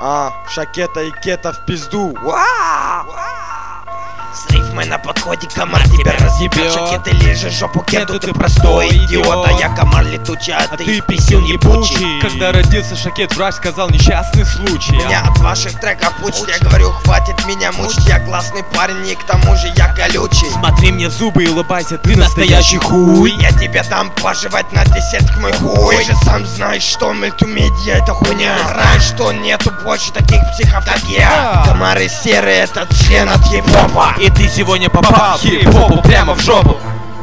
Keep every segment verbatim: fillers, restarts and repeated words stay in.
А, шакета и кета в пизду. С рифмой на подходе комар тебя разъебет. Шакет ты лежишь жопу кету, ты простой идиот. А я комар летучий, а ты писюн ебучий. Когда родился шакет, врач сказал несчастный случай. Меня от ваших треков учат, я говорю, хватит меня мучить. Я классный парень и к тому же я колючий. Смотри мне в зубы и улыбайся, ты настоящий хуй. Я тебе дам пожевать на десяток мой хуй. Ты же сам знаешь, что мультимедиа это хуйня. Знаешь, что нету больше таких психов, как я. Комары серые, это член от хип-хопа. И ты сегодня попал хип-хопу прямо в жопу.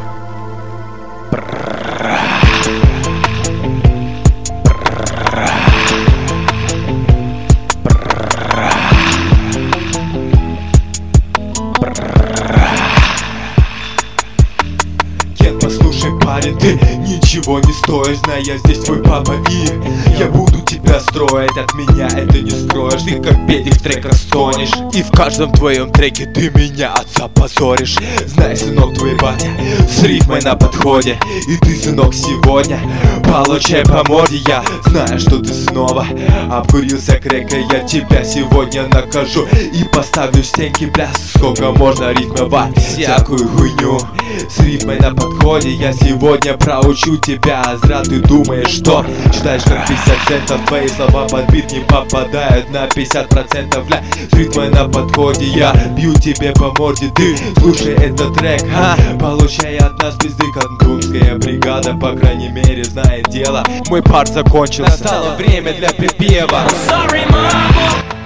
Кен, послушай, парень, ты ничего не стоишь, знай, я здесь твой папа, и я буду тебя строить. От меня это не строишь, ты как педик в треках стонешь. И в каждом твоем треке ты меня отца позоришь. Знай, сынок, твой батя с рифмой на подходе. И ты, сынок, сегодня получай по морде. Я знаю, что ты снова обкурился крекой. Я тебя сегодня накажу и поставлю стенки пляс. Сколько можно рифмовать всякую хуйню с рифмой на подходе. Я сегодня проучу тебя, а зря ты думаешь, что читаешь как пятьдесят центов. Твои слова под бит не попадают на пятьдесят процентов. Бля, с ритмой на подходе я бью тебе по морде. Ты слушай этот трек, а? Получай от нас пизды. Кантунская бригада, по крайней мере, знает дело. Мой парт закончился, настало время для припева. Sorry, mama.